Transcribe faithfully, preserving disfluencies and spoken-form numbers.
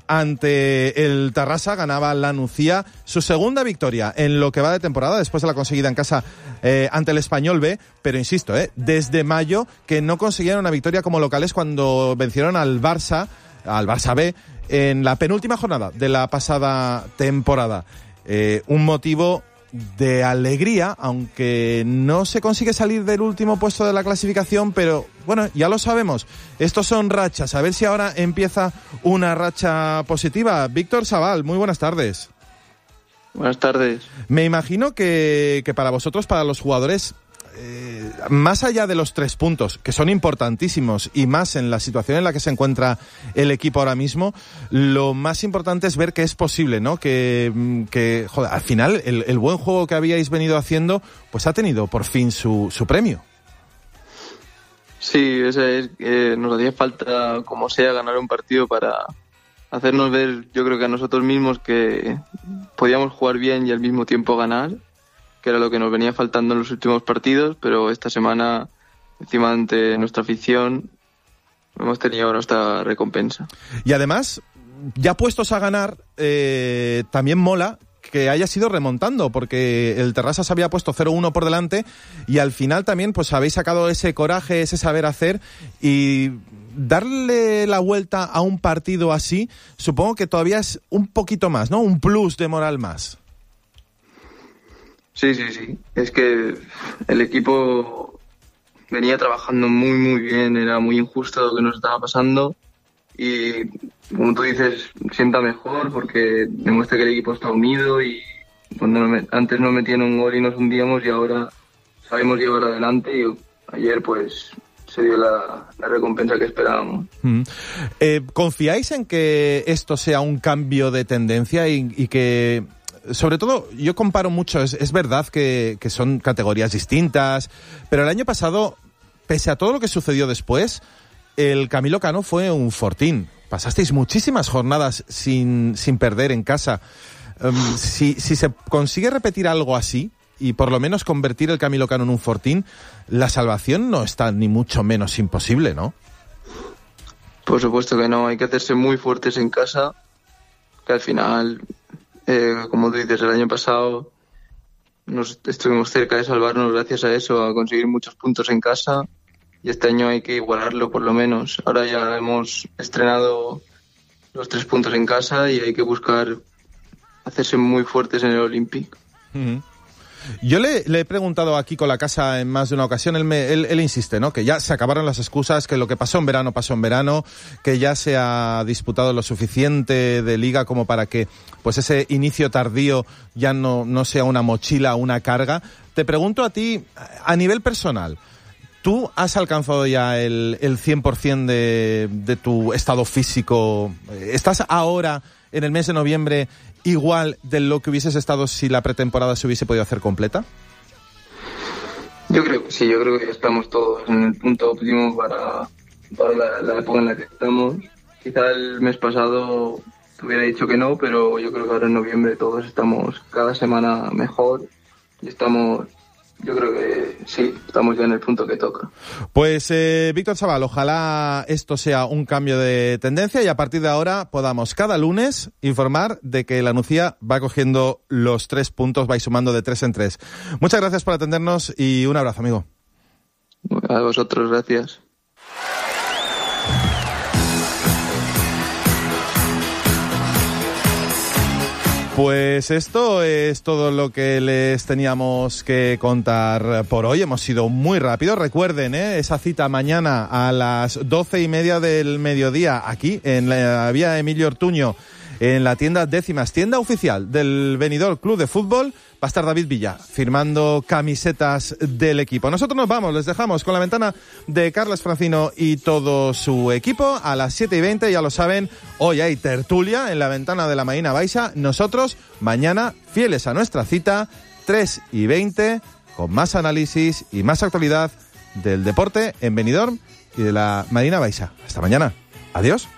ante el Tarrasa, ganaba la Nucía, su segunda victoria en lo que va de temporada, después de la conseguida en casa eh, ante el Español B, pero insisto, eh, desde mayo que no conseguían una victoria como locales cuando vencieron al Barça, al Barça B, en la penúltima jornada de la pasada temporada. Eh, un motivo de alegría, aunque no se consigue salir del último puesto de la clasificación, pero bueno, ya lo sabemos, estos son rachas, a ver si ahora empieza una racha positiva. Víctor Sabal, muy buenas tardes. Buenas tardes. Me imagino que, que para vosotros, para los jugadores, eh, más allá de los tres puntos, que son importantísimos, y más en la situación en la que se encuentra el equipo ahora mismo, lo más importante es ver que es posible, ¿no? Que, que joder, al final, el, el buen juego que habíais venido haciendo, pues ha tenido por fin su, su premio. Sí, ese es, eh, nos hacía falta, como sea, ganar un partido para hacernos ver, yo creo que a nosotros mismos, que podíamos jugar bien y al mismo tiempo ganar, que era lo que nos venía faltando en los últimos partidos, pero esta semana, encima ante nuestra afición, hemos tenido ahora esta recompensa. Y además, ya puestos a ganar, eh, también mola que haya sido remontando, porque el Terrassa se había puesto cero uno por delante y al final también pues habéis sacado ese coraje, ese saber hacer, y darle la vuelta a un partido así, supongo que todavía es un poquito más, ¿no? Un plus de moral más. Sí, sí, sí. Es que el equipo venía trabajando muy, muy bien. Era muy injusto lo que nos estaba pasando. Y, como tú dices, sienta mejor porque demuestra que el equipo está unido y cuando nos, antes nos metían un gol y nos hundíamos y ahora sabemos llevar adelante y ayer pues se dio la, la recompensa que esperábamos. Mm. Eh, ¿Confiáis en que esto sea un cambio de tendencia y, y que... Sobre todo, yo comparo mucho, es, es verdad que, que son categorías distintas, pero el año pasado, pese a todo lo que sucedió después, el Camilo Cano fue un fortín. Pasasteis muchísimas jornadas sin, sin perder en casa. Um, si, si se consigue repetir algo así, y por lo menos convertir el Camilo Cano en un fortín, la salvación no está ni mucho menos imposible, ¿no? Por supuesto que no, hay que hacerse muy fuertes en casa, que al final... Eh, como tú dices, el año pasado nos estuvimos cerca de salvarnos gracias a eso, a conseguir muchos puntos en casa, y este año hay que igualarlo por lo menos. Ahora ya hemos estrenado los tres puntos en casa y hay que buscar hacerse muy fuertes en el Olympic. Uh-huh. Yo le, le he preguntado a Kiko Lacasa en más de una ocasión, él, me, él, él insiste, ¿no? Que ya se acabaron las excusas, que lo que pasó en verano pasó en verano, que ya se ha disputado lo suficiente de liga como para que pues ese inicio tardío ya no, no sea una mochila, una carga. Te pregunto a ti, a nivel personal, ¿tú has alcanzado ya el, el cien por ciento de, de tu estado físico? ¿Estás ahora, en el mes de noviembre, igual de lo que hubieses estado si la pretemporada se hubiese podido hacer completa? Yo creo que sí, yo creo que ya estamos todos en el punto óptimo para, para la, la época en la que estamos. Quizá el mes pasado te hubiera dicho que no, pero yo creo que ahora en noviembre todos estamos cada semana mejor y estamos... Yo creo que sí, estamos ya en el punto que toca. Pues eh, Víctor Sabal, ojalá esto sea un cambio de tendencia y a partir de ahora podamos cada lunes informar de que la Nucía va cogiendo los tres puntos, va y sumando de tres en tres. Muchas gracias por atendernos y un abrazo, amigo. A vosotros, gracias. Pues esto es todo lo que les teníamos que contar por hoy. Hemos sido muy rápidos. Recuerden, ¿eh? esa cita mañana a las doce y media del mediodía aquí en la vía Emilio Ortuño, en la tienda Décimas, tienda oficial del Benidorm Club de Fútbol. Va a estar David Villa firmando camisetas del equipo. Nosotros nos vamos, les dejamos con la ventana de Carles Francino y todo su equipo. A las siete y veinte, ya lo saben, hoy hay tertulia en la ventana de la Marina Baixa. Nosotros mañana, fieles a nuestra cita, tres y veinte, con más análisis y más actualidad del deporte en Benidorm y de la Marina Baixa. Hasta mañana. Adiós.